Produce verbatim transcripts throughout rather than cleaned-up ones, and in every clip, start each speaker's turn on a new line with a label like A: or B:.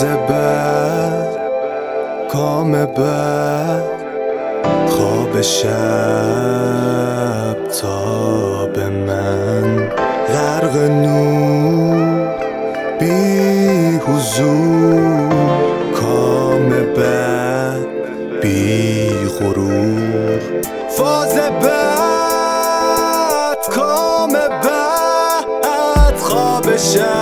A: فاز بد، کام بد، خواب شب تا به من غرق نور بی حضور، کام بد بی غرور. فاز بد، کام بد، خواب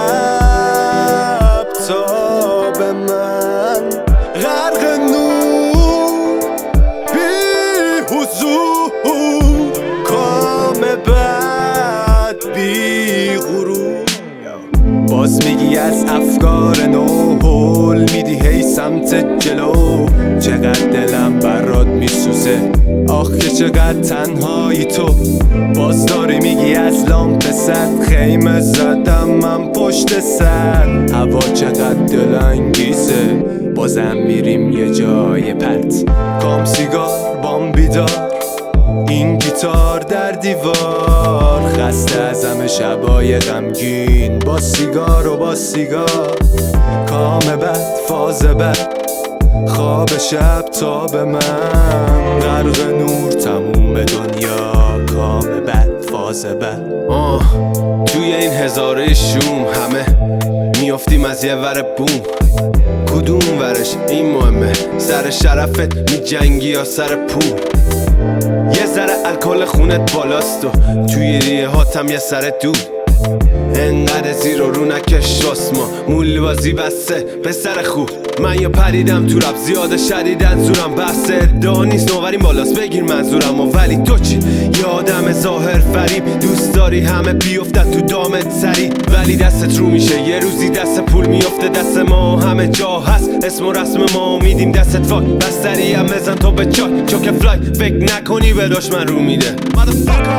A: شب تا به من غرق نور بی حضور، کام بد بی غرور. باز میگی از افکار نو هول میدی هی سمت جلو، چقدر دلم برات میسوزه آخه چقدر تنهایی تو. باز داری میگی از لامپ صد خیمه زدم من پشت سر، هوا چقدر دلانگیزه بازم میریم یه جای پرت. کام سیگار بام بیدار، این گیتار در دیوار، خسته از همه شبای غمگین با سیگار و با سیگار. کام بد، فاز بد، خواب شب تا به من غرق نور تموم دنیا، کام بد، فاز بد.
B: آه توی این هزاره شوم همه میافتیم از یه ور بوم، کدوم ورش این مهمه؟ سر شرفت میجنگی یا سر پول؟ یه ذره الکل خونت بالاست و توی ریه هاتم یه سر دود، انقدر زیر و رو نکش راست ما مولی بازی بسته به سر خوب. من یا پریدم تو رب زیاده شدیدن زورم بحث ادعا نیست، نووریم بالاست بگیر منظورم. و ولی تو چی؟ یه آدم ظاهر فریب، دوست داری همه بیفتن تو دامت سری، ولی دستت رو میشه یه روزی دست پول میفته دست ما، همه جا هست اسم و رسم ما میدیم دستت فاک، بستری هم بزن تو به چاک چوک فلای، فکر نکنی به دشمن رو میده.